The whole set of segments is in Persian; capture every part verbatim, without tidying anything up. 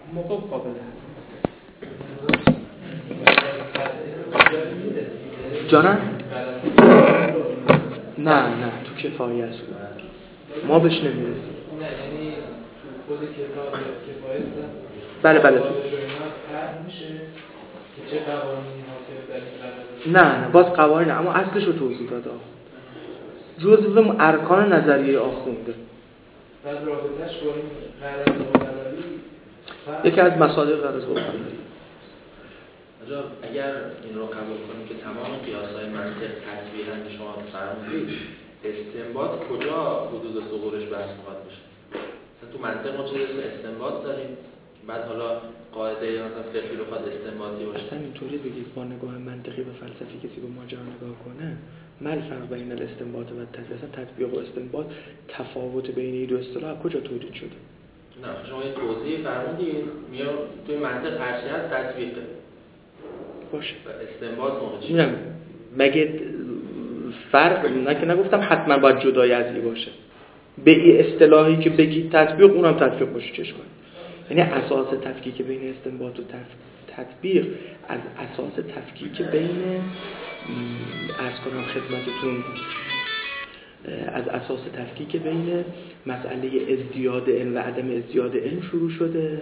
موقع قابل جانم؟ نه نه تو کفایه است ما بهش نمیرسیم. نه یعنی تو خود کتاب کفایه است. بله بله تو میشه که چه قوانینی حاکم در این قرار؟ نه نه باز قوانین، اما اصلش رو توضیح داده. جزء ارکان نظریه آخونده. بعد رابطه‌اش با این قرار مقرری یکی از مصادر قرار مقرری. آجا اگر این رو قبول کنیم که تمام قیاس‌های منطق تطبیقاً که شما فرمودید، استنباط کجا حدود ثغورش بحث می‌خواد بشه؟ مثلا تو منطق ما چیزی اسم استنباط داریم، بعد حالا قاعده مثلا فقهی بخواد استنباطی باشه. اصلا اینطوری بگید با نگاه منطقی و فلسفی کسی به ماجرا نگاه کنه، مال فرق بین الاستنباط و تطبیق، اصلا تطبیق و استنباط تفاوت بین این دو اصطلاح کجا تولید شده؟ نه شما یه توضیح فرمودید، میام توی منطق هر چی هست تطبیقه. باشه. استنباط موقع چی؟ میگم مگه فرق نه که نگفتم حتما باید جدای از این باشه. به این اصطلاحی که بگید تطبیق، اونم تطبیق باشه چش کنید. یعنی اساس تفکیک بین استنباط و تطبیق از اساس تفکیک بین عرض کنم خدمتتون از اساس تفکیک بین مسئله ازدیاد علم و عدم ازدیاد علم شروع شده.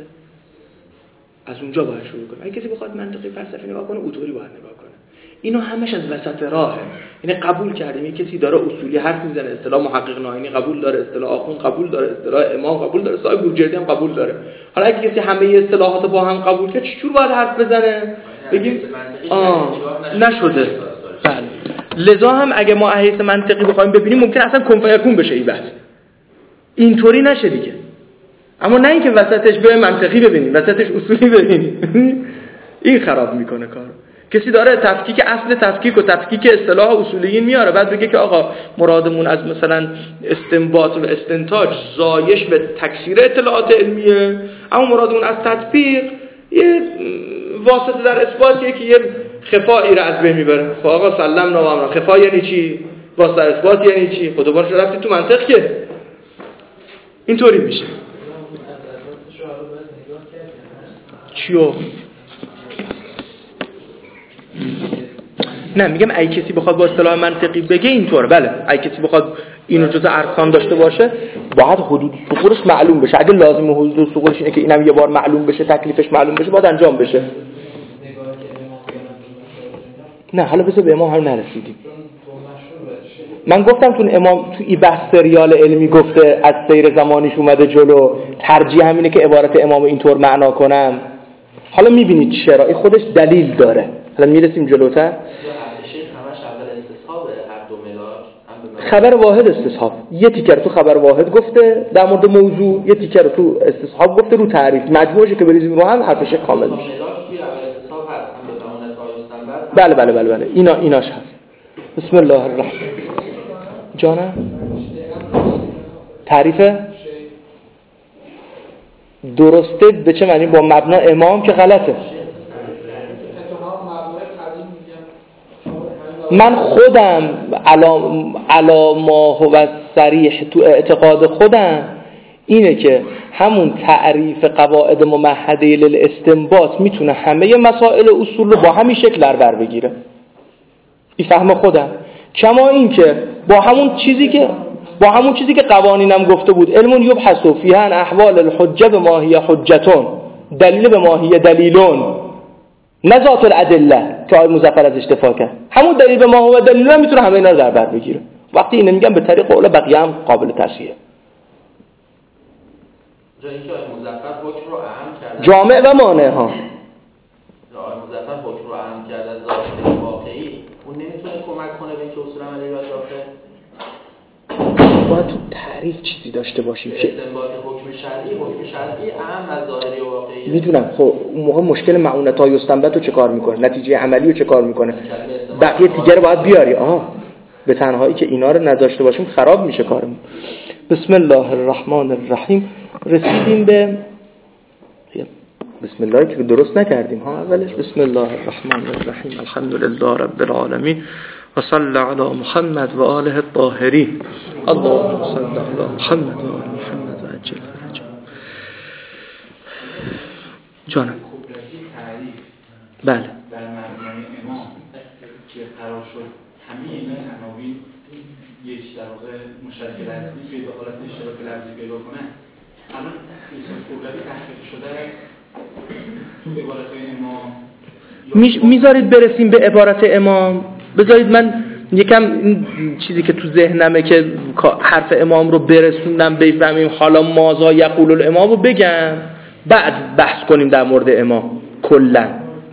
از اونجا باید شروع کنه. اگه کسی بخواد منطقی فلسفی نگاه کنه، اونطوری باید نگاه کنه. اینو همش از وسط راهه. یعنی قبول کردیم یه کسی داره اصولی حرف میزنه، اصطلاح محقق ناینی قبول داره، اصطلاح آخوند قبول داره، اصطلاح امام قبول داره، صاحب بورجردی هم قبول داره. حالا اگه کسی همه اصطلاحات با هم قبول کنه، چجور باید حرف بزنه؟ بگیم آه نشده. بله. لذا هم اگه ما احیث منطقی بخوایم ببینیم، ممکن اصلا کن فیکون بشه این بحث. اینطوری نشه دیگه. اما نه اینکه وسطش به منطقی ببینیم، وسطش اصولی ببینیم. این خراب میکنه کارو. کسی داره تفکیک اصل تفکیک و تفکیک اصطلاح اصولیین میاره، بعد بگه که آقا مرادمون از مثلا استنباط و استنتاج زایش به تکثیر اطلاعات علمیه، اما مرادمون از تطبیق یه واسطه در اثباتیه که یه خفایی را از بین میبره. خب آقا سلمنا و امرنا، خفا یعنی چی؟ واسطه در اثبات یعنی چی؟ خودمون شو رفتید تو منطق که اینطوری میشه. چیو؟ نه میگم ای کسی بخواد با اصطلاح منطقی بگه اینطوره. بله ای کسی بخواد اینو جزء ارکان داشته باشه، باید حدود ثغورش معلوم بشه. اگه لازم حدود ثغورش اینه که اینم یه بار معلوم بشه، تکلیفش معلوم بشه، باید انجام بشه. نه حالا بذار به امام هم نرسیدیم. من گفتم تو امام تو این بحث سریال علمی گفته از سیر زمانیش اومده جلو، ترجیح همینه که عبارت امام اینطور معنا کنم. حالا میبینید چرا این خودش دلیل داره. حالا میرسیم جلوتر. خبر واحد استصحاب، یه تیکر تو خبر واحد گفته در مورد موضوع، یه تیکر تو استصحاب گفته رو تعریف. مجموعش که بریزیم رو هم حرفش کامل میشه. بله بله بله بله اینا ایناش هست. بسم الله الرحمن. جانم تعریف درسته به چه معنی؟ با مبنا امام که غلطه. من خودم علا ما هو صریح تو اعتقاد خودم اینه که همون تعریف قواعد ممهده للاستنباط میتونه همه مسائل اصول رو با همین شکل در بر بگیره. این فهم خودم. کما این که با همون چیزی که با همون چیزی که قوانینم گفته بود، علم یبحث فیها عن احوال الحجه بما هی حجتون، دلیل به ما هی دلیلون، نه ذات الادله که آقای مظفر از اشتفا کرد. همون دلیل به ما هو دلیلون میتونه همه اینا رو در بر بگیره. وقتی اینو میگم به طریق قول بقیه هم قابل تصحیحه. جایی که آقای مظفر حکم رو اهم کرد، جامع و مانع ها. آقای مظفر حکم رو اهم کرد از ظاهر واقعی، اون نمیتونه کمک کنه به اینکه اصول عملی را داخل. باید تو تعریف چیزی داشته باشیم که استنباط حکم شرعی، حکم شرعی اهم از ظاهری و واقعی. میدونم. خب اون موقع مشکل معونت های استنباط رو چه کار میکنه؟ نتیجه عملی رو چه کار میکنه؟ بقیه دیگه رو باید بیاری. آه به تنهایی که اینا رو نداشته باشیم خراب میشه کارمون. بسم الله الرحمن الرحیم. رسیدیم به بسم الله که درست نکردیم ها اولش. بسم الله الرحمن الرحیم. الحمدلله رب العالمین و صلی علی محمد و آله الطاهرین. اللهم صل علی محمد و آل محمد و عجل فرجهم. جانم بله در مجموعه امام که قرار شد همه این عناوین یک در واقع مشترک لفظی پیدا حالت اشتراک لفظی پیدا کنن. الان اسم خبرگی تحقیق شده تو عبارت‌های امام میذارید برسیم به عبارت امام. بذارید من یکم این چیزی که تو ذهنمه که حرف امام رو برسوندم بفهمیم حالا ماذا یقول الامام رو بگم، بعد بحث کنیم در مورد امام. کلا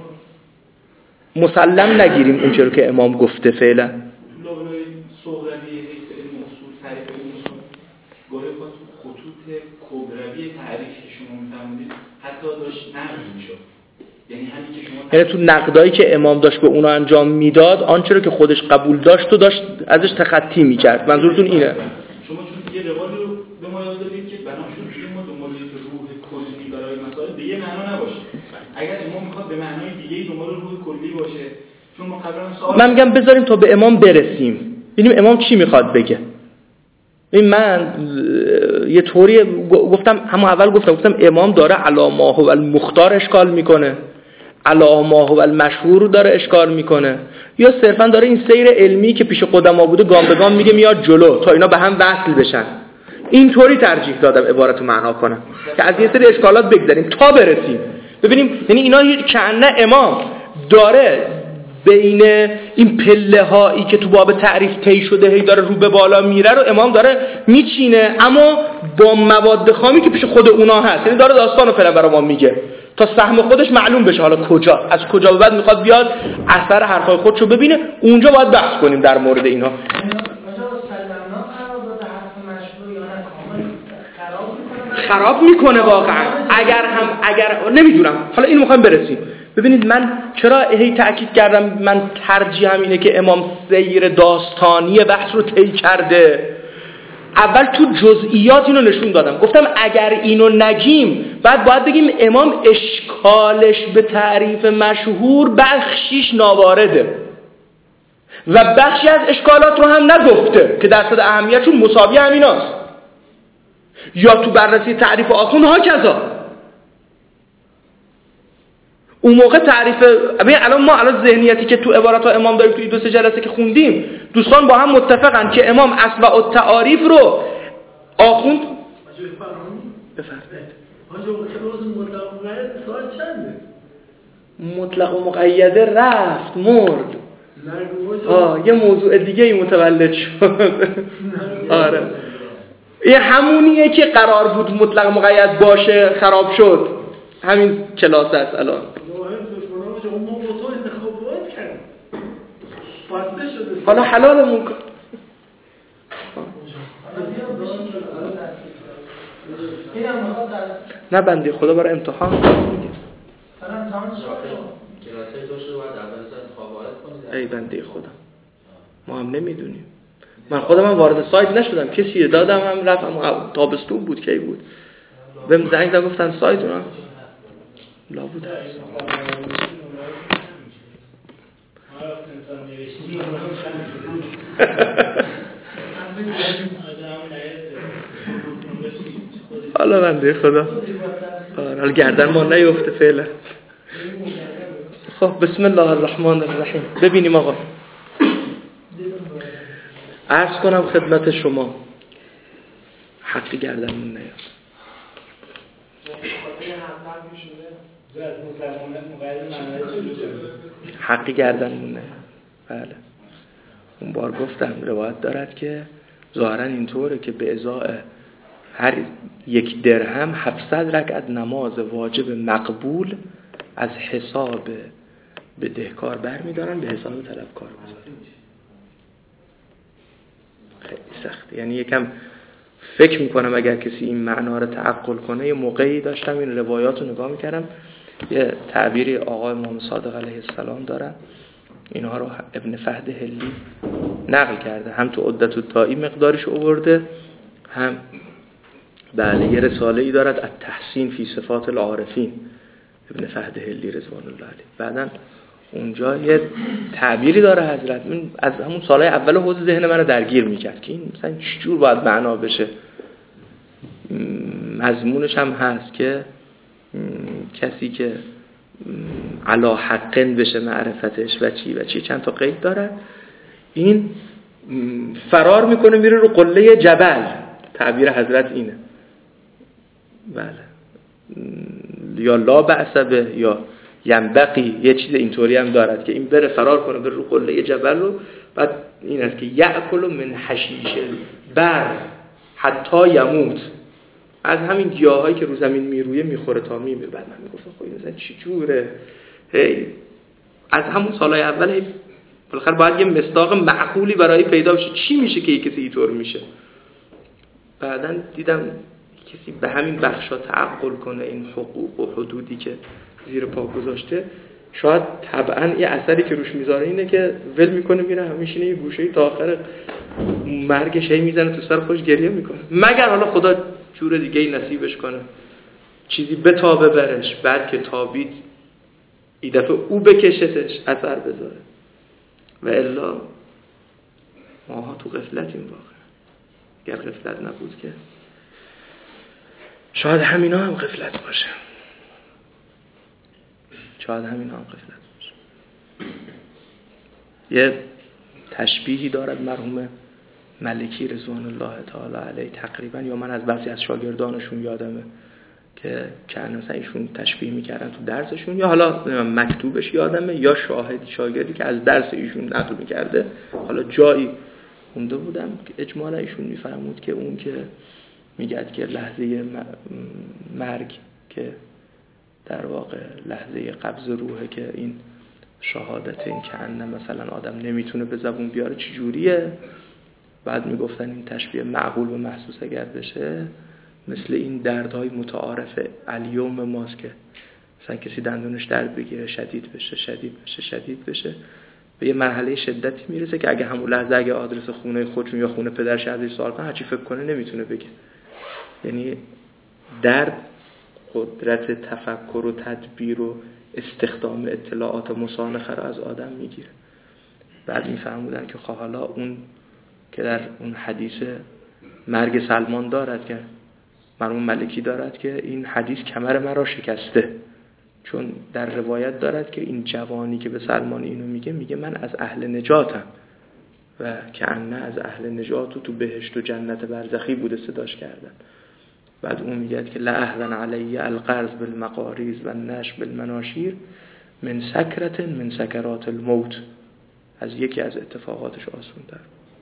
مسلم نگیریم اون چیزی که امام گفته فعلا. لابلای صغروی حیث علم اصول تعریف علم اصول گاهی با خطوط کبروی تعریف که شما می‌فرمایید حتی داشت نقد می‌شد. یعنی همین که شما یعنی تو نقدایی که امام داشت به اونا انجام میداد آنچه رو که خودش قبول داشت و داشت ازش تخطی می‌کرد. منظورتون اینه؟ شما چون یه روالی رو به ما یاد دادید که بنا شد که ما دنبال روح کلی برای مسائل به یه معنا نباشه. اگر امام می‌خواد به معنای دیگه‌ای دنبال روح کلی باشه، چون ما قبلا سوال من میگم بذاریم تا به امام برسیم ببینیم امام چی میخواد بگه. این من یه طوری گفتم، همون اول گفتم گفتم امام داره علامه و المختار اشکال میکنه، علامه و المشهور رو داره اشکال میکنه، یا صرفا داره این سیر علمی که پیش قدما بوده گام به گام میگه میاد جلو تا اینا به هم وصل بشن. این طوری ترجیح دادم عبارت رو معنا کنم که از یه سری اشکالات بگذریم تا برسیم ببینیم. یعنی اینا کأنه امام داره بین این پله هایی که تو باب تعریف طی شده هی داره رو به بالا میره رو امام داره میچینه، اما با مواد خامی که پیش خود اونا هست. یعنی داره داستانو فعلا برای ما میگه تا سهم خودش معلوم بشه حالا کجا از کجا به بعد میخواد بیاد اثر حرفای خودشو ببینه. اونجا باید بحث کنیم در مورد اینا. خراب میکنه واقعا. اگر هم اگر نمیدونم حالا این میخوایم برسیم. ببینید من چرا هی تأکید کردم من ترجیحم اینه که امام سیر داستانی بحث رو طی کرده. اول تو جزئیات اینو نشون دادم، گفتم اگر اینو نگیم بعد باید بگیم امام اشکالش به تعریف مشهور بخشیش ناوارده و بخشی از اشکالات رو هم نگفته که درصد اهمیتشون مساوی همیناست، یا تو بررسی تعریف آخوند ها کذا. اون موقع تعریف ببین الان ما الان ذهنیتی که تو عبارات امام داریم تو این دو سه جلسه که خوندیم دوستان با هم متفقن که امام اسماء التعاریف رو آخوند بفرمایید. آجا روز مطلق و مقید ساعت چنده؟ مطلق و مقیده رفت مرد. آه یه موضوع دیگه ای متولد شد. آره این همونیه که قرار بود مطلق مقید باشه خراب شد. همین کلاس هست الان. حالا حلالمون کن. نه بنده خدا برای امتحان میگه. ای بنده خدا ما هم نمیدونیم. من خودم هم وارد سایت نشدم، کسی دادم هم رفتم تابستون بود کی بود بهم زنگ زدن گفتن سایت اونا لابد هست. حالا بنده خدا حالا گردن ما نیفته فعلا. خب بسم الله الرحمن الرحیم. ببینیم آقا عرض کنم خدمت شما حقی گردنمون نیاد. حقی گردنمون نیاد. بله اون بار گفتم روایت دارد که ظاهرا اینطوره که به ازای هر یک درهم هفتصد رکعت نماز واجب مقبول از حساب بدهکار برمی‌دارن به حساب طلبکار می‌ذارن. خیلی سخته. یعنی یکم فکر میکنم اگر کسی این معنا رو تعقل کنه. یه موقعی داشتم این روایات رو نگاه میکردم یه تعبیری آقای امام صادق علیه السلام دارن، اینها رو ابن فهد هلی نقل کرده، هم تو عدت الدائی مقدارش آورده، هم بله یه رساله ای دارد التحسین فی صفات العارفین ابن فهد هلی رضوان الله علیه. بعدن اونجا یه تعبیری داره حضرت، من از همون سالهای اول حوزه ذهن من رو درگیر میکرد که این مثلا چجور باید معنا بشه. مضمونش هم هست که کسی که علا حقن بشه معرفتش و چی و چی، چند تا قید داره. این فرار میکنه میره رو قله جبل، تعبیر حضرت اینه. بله، یا لا بأس به یا ینبغی، یه چیز اینطوری هم دارد که این بره فرار کنه بره رو قله جبل رو. بعد این است که یأکل من حشیش بر حتی یموت، از همین گیاهایی که رو زمین میرویه میخوره تا میمیره. بعد من میگفتم خب این مثلا چی جوره؟ هی از همون سالهای اول هی بالاخره باید یه مصداق معقولی برای پیدا بشه. چی میشه که یک کسی اینطور میشه؟ بعدن دیدم کسی به همین بخشا تعقل کنه این حقوق و حدودی که زیر پا گذاشته، شاید طبعا یه اثری که روش میذاره اینه که ول میکنه میره همیشه یه گوشه‌ای تا آخر مرگش هی میزنه تو سر خودش گریه میکنه، مگر حالا خدا جور دیگه ای نصیبش کنه چیزی بتابه برش. بعد که تابید این دفعه او بکشتش اثر بذاره. و الا ماها تو غفلتیم واقعا. اگر غفلت نبود که شاید همینا هم غفلت باشه، شاید همینا هم غفلت باشه. یه تشبیهی دارد مرحوم ملکی رضوان الله تعالی علیه تقریبا، یا من از بعضی از شاگردانشون یادمه که کردن مثلا ایشون تشبیه میکردن تو درسشون، یا حالا مکتوبش یادمه، یا شاهد شاگردی که از درس ایشون نقل میکرده، حالا جایی خونده بودم که اجمالا ایشون میفرمود که اون که میگه که لحظه مرگ که در واقع لحظه قبض روحه که این شهادت این که انه مثلا آدم نمیتونه به زبون بیاره چجوریه. بعد میگفتن این تشبیه معقول و محسوس اگر بشه مثل این دردهای متعارف الیوم ماست که مثلا کسی دندونش درد بگیره شدید بشه شدید بشه شدید بشه به یه مرحله شدتی میرسه که اگه همون لحظه اگه آدرس خونه خودشون یا خونه پدرش ازش سوال کنه هرچی فکر کنه نمیتونه بگه. یعنی درد قدرت تفکر و تدبیر و استخدام اطلاعات مسانخه رو از آدم میگیره. بعد میفهمودن که خب حالا اون که در اون حدیث مرگ سلمان دارد که مرحوم ملکی دارد که این حدیث کمر مرا شکسته، چون در روایت دارد که این جوانی که به سلمان اینو میگه میگه من از اهل نجاتم و که انه از اهل نجات و تو بهشت و جنت برزخی بوده صداش کردن. بعد اون میگه که لا اهون علی القرض بالمقاریض و النش بالمناشیر من سکرت من سکرات الموت، از یکی از اتفاقاتش آسون تر.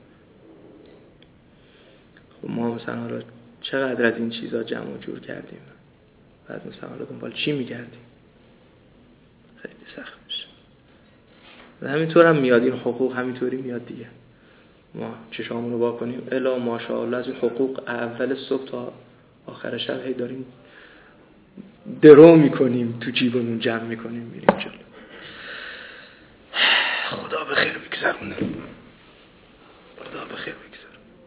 خب ما مثلا حالا چقدر از این چیزا جمع و جور کردیم، بعد مثلا حالا دنبال چی میگردیم؟ خیلی سخت میشه. و همینطور هم میاد این حقوق همینطوری میاد دیگه. ما چشامونو وا کنیم الا ماشاءالله از این حقوق اول صبح تا آخر شب هی داریم درو میکنیم تو جیبمون جمع میکنیم میریم جلو. خدا به خیر بگذرونه، خدا به خیر بگذرونه.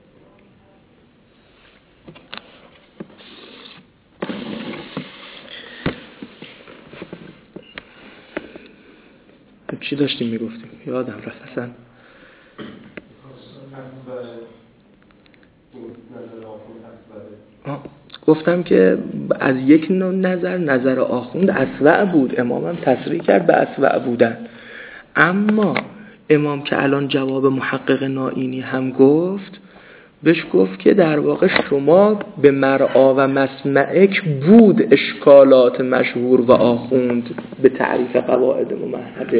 چی داشتیم میگفتیم؟ یادم رفت اصلا. گفتم که از یک نظر نظر آخوند اسوأ بود، امام هم تصریح کرد به اسوأ بودن. اما امام که الان جواب محقق نائینی هم گفت، بهش گفت که در واقع شما به مرعا و مسمعک بود اشکالات مشهور و آخوند به تعریف قواعد ممهده،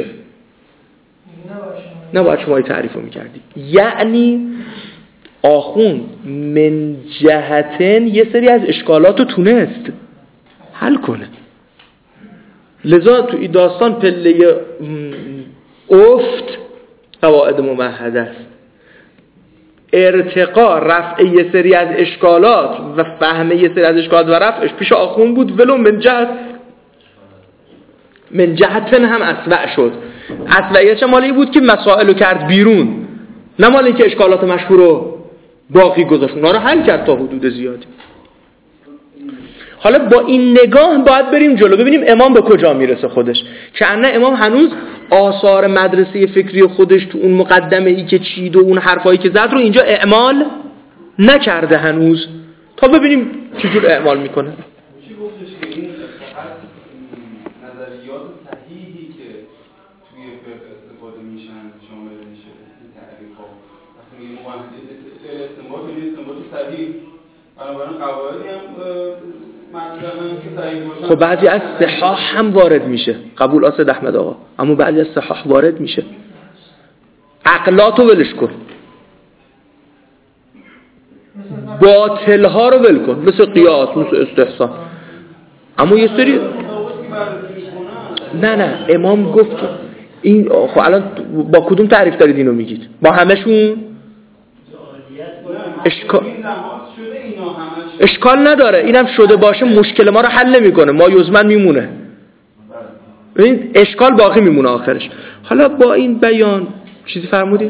نباید شما تعریف رو میکردی. یعنی آخوند من جهتن یه سری از اشکالات رو تونست حل کنه، لذا تو این داستان پله افت قواعد ممهده است. ارتقا رفع یه سری از اشکالات و فهم یه سری از اشکالات و رفعش پیش آخوند بود، ولو من جهت من جهتن هم اسوأ شد. اسوأیت چه مالی بود که مسائلو کرد بیرون، نه مالی که اشکالات مشهور رو باقی گذاشت، اونا رو حل کرد تا حدود زیادی. حالا با این نگاه باید بریم جلو ببینیم امام به کجا میرسه خودش، که انه امام هنوز آثار مدرسه فکری خودش تو اون مقدمه ای که چید و اون حرفایی که زد رو اینجا اعمال نکرده هنوز، تا ببینیم چجور اعمال میکنه. چی گفتش که این فقط نظریات صحیحی که توی فقه استفاده میشن شامل میشه این تعریف ها. وقتی میگیم استنباط یعنی استنباط صحیح، بنابراین قواعدی هم مطرحن که صحیح باشن. خب بعضی از صحاح هم وارد میشه، قبول آسد احمد آقا، اما بعضی از صحاح وارد میشه. عقلاتو ولش کن، باطل ها رو ول کن، مثل قیاس، مثل استحسان. اما یه سری نه نه امام گفت که این خب الان با کدوم تعریف دارید اینو میگید؟ با همشون؟ اشکال اشکال نداره، اینم شده باشه مشکل ما رو حل نمیکنه، ما یزمن میمونه، این اشکال باقی میمونه آخرش. حالا با این بیان چیزی فرمودید؟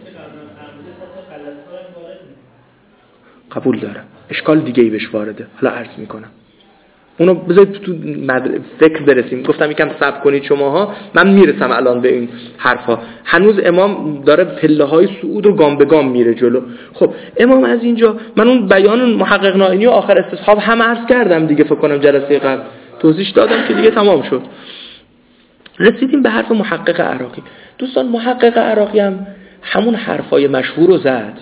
قبول دارم، اشکال دیگه ای بهش وارده، حالا عرض میکنم اونو بذارید تو مد... فکر برسیم. گفتم یکم صبر کنید شماها، من میرسم الان به این حرفا. هنوز امام داره پله های صعود رو گام به گام میره جلو. خب امام از اینجا، من اون بیان محقق نائینی و آخر استصحاب هم عرض کردم دیگه، فکر کنم جلسه قبل توضیح دادم که دیگه تمام شد. رسیدیم به حرف محقق عراقی. دوستان محقق عراقی هم همون حرفای مشهور رو زد،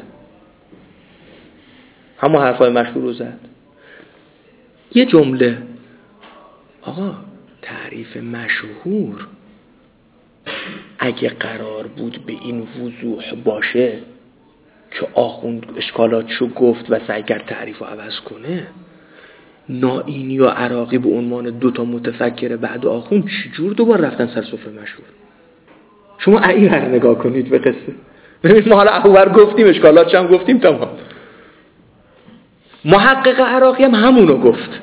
همون حرفای مشهور رو زد. یه جمله، آقا تعریف مشهور اگه قرار بود به این وضوح باشه که آخوند اشکالاتشو گفت و سعی کرد تعریف رو عوض کنه، نائینی و عراقی به عنوان دوتا متفکر بعد آخوند چجور دوبار رفتن سر سفره مشهور؟ شما این هر نگاه کنید به قصه، ببینید ما حالا اول گفتیم اشکالاتش هم گفتیم تمام. محقق عراقی هم همونو گفت،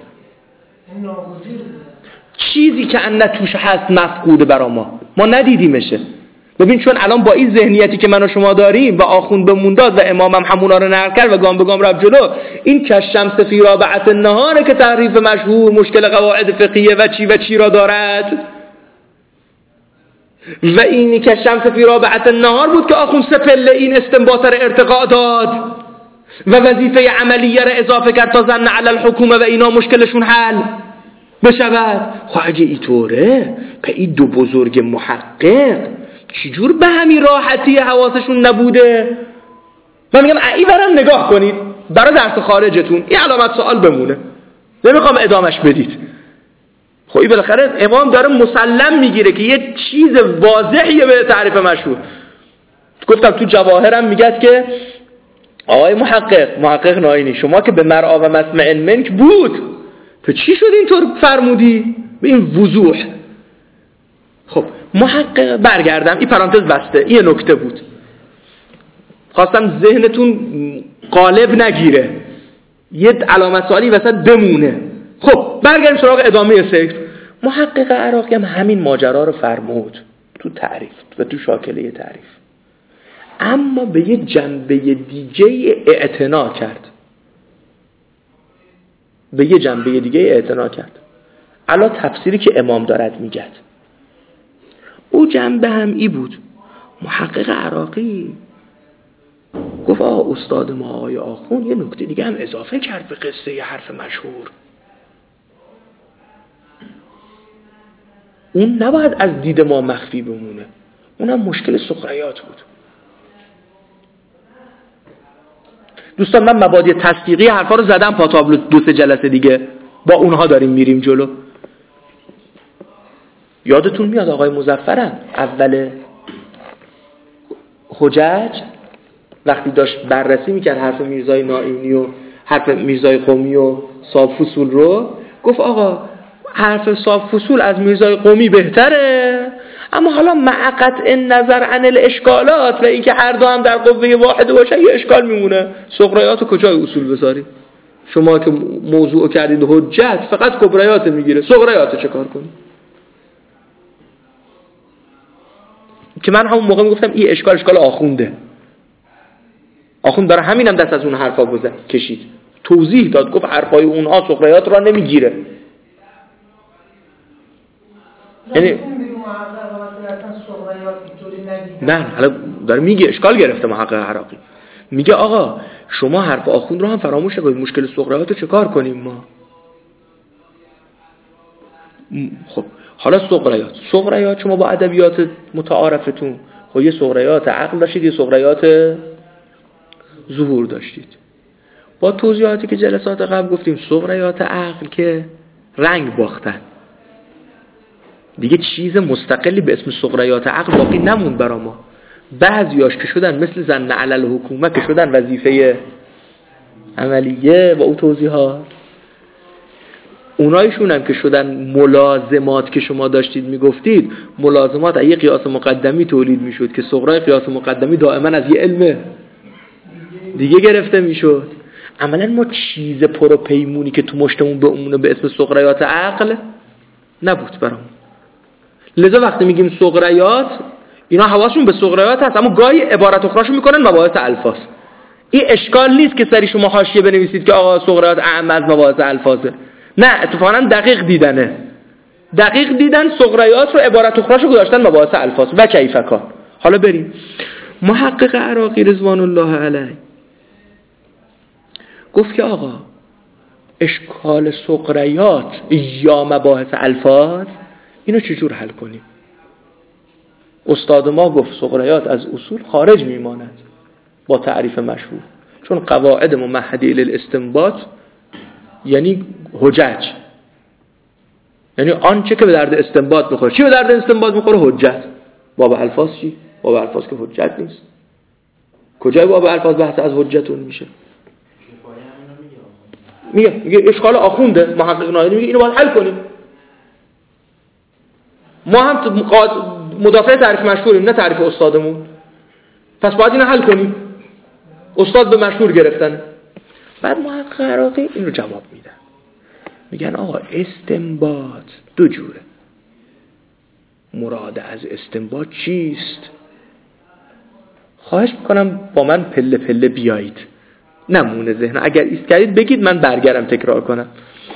چیزی که ان توش هست مفقوده برا ما، ما ندیدیمشه. ببین چون الان با این ذهنیتی که من و شما داریم و آخوند بمونداد و امامم همونا رو نقل کرد و گام به گام رفت جلو، این کشمس فی رابعه النهاره که تعریف مشهور مشکل قواعد فقهیه و چی و چی را دارد، و این کشمس فی رابعه النهار بود که آخوند سپله این استنباط را ارتقا داد و وظیفه عملیه را اضافه کرد تا ظن علی الحکومه و اینا مشکلشون حل بشود. خب اگه اینطوره که این دو بزرگ محقق چجور به همین راحتی حواسشون نبوده؟ من میگم ای برم نگاه کنید برای درس خارجتون این علامت سوال بمونه، نمیخوام ادامش بدید. خب این بالاخره امام داره مسلم میگیره که یه چیز واضحیه به تعریف مشهور. گفتم تو جواهرم میگه که آقای محقق محقق نائینی، شما که به مرعا و مسمع منک بود تو چی شد اینطور فرمودی به این وضوح؟ خب محقق برگردم، این پرانتز بسته، این نکته بود، خواستم ذهنتون قالب نگیره، یه علامت سوالی وسط بمونه. خب برگردیم سراغ ادامه سیر. محقق عراقی هم همین ماجرا رو فرمود تو تعریف و تو شاکله تعریف، اما به یه جنبه دیگه اعتنا کرد، به یه جنبه دیگه اعتنا کرد. الان تفسیری که امام دارد میگد او جنبه هم ای بود. محقق عراقی گفت آقا استاد ما آقای آخوند یه نکته دیگه هم اضافه کرد به قصه یه حرف مشهور، اون نباید از دید ما مخفی بمونه، اونم مشکل سخریات بود. دوستان من مبادی تصدیقی حرفا رو زدم پا تابلو، دو سه جلسه دیگه با اونها داریم میریم جلو. یادتون میاد آقای مظفرم اول حجج وقتی داشت بررسی میکرد حرف میرزای نائینی و حرف میرزای قومی و صاحب فصول رو، گفت آقا حرف صاحب فصول از میرزای قومی بهتره، اما حالا مع قطع نظر عن الاشکالات و اینکه هر دو هم در قوه واحد باشه یه اشکال میمونه. سغریات کجای اصول بذارید؟ شما که موضوع کردید حجت فقط کبریات میگیره، سغریات چه کار کنید؟ که من همون موقع میگفتم این اشکال اشکال آخونده، آخوند داره همینم دست از اون حرفا گذشت کشید، توضیح داد، گفت حرفای اونها سغریات را نمیگیره. یعنی نه حالا داره میگه اشکال گرفته محقق عراقی، میگه آقا شما حرف آخوند رو هم فراموش نکنید، مشکل سغریات رو چه کار کنیم ما؟ خب حالا صغریات صغریات شما با ادبیات متعارفتون خب یه صغریات عقل داشتید، یه صغریات ظهور داشتید. با توضیحاتی که جلسات قبل گفتیم صغریات عقل که رنگ باختن دیگه، چیز مستقلی به اسم صغریات عقل باقی نموند برا ما. بعضیاش که شدن مثل زن علل حکومه که شدن وظیفه عملیه با اون توضیحات، اونایشون هم که شدن ملازمات که شما داشتید میگفتید، ملازمات از یه قیاس مقدمی تولید میشد که صغرای قیاس مقدمی دائما از یه علم دیگه گرفته میشد. عملا ما چیز پروپیمونی که تو مشتمون به اونه به اسم صغریات عقل نبود برام. لذا وقتی میگیم صغریات، اینا حواسشون به صغریات هست، اما گاهی عبارت اخراشون میکنن مباحث الفاظ. این اشکال نیست که سری شما حاشیه بنویسید که آقا صغریات اعم از مباحث الفاظه. نه، اتفاقا دقیق دیدنه. دقیق دیدن صغریات رو عبارت اخراشو گذاشتن مباحث الفاظ و کیفکان. حالا بریم. محقق عراقی رضوان الله علیه گفت که آقا اشکال صغریات یا مباحث الفاظ اینو چجور حل کنیم؟ استاد ما گفت صغریات از اصول خارج میماند با تعریف مشهور، چون قواعد ممهدی للاستنباط یعنی حجج، یعنی آنچه که به درد استنباط میخوره. چی به درد استنباط میخوره؟ حجت. باب الفاظ چی؟ باب الفاظ که حجت نیست. کجای باب الفاظ بحث از حجتون میشه؟ میگه میگه اشکال آخونده. محقق نایری میگه اینو باید حل کنیم. ما هم مدافع تعریف مشهوریم، نه تعریف استادمون، پس باید اینو حل کنیم. استاد به مشهور گرفتن. بعد محقق عراقی این رو جواب میدن، میگن آقا استنباط دو جوره. مراد از استنباط چیست؟ خواهش میکنم با من پله پله بیایید، نمونه ذهن. اگر ایست کردید بگید من برگردم تکرار کنم.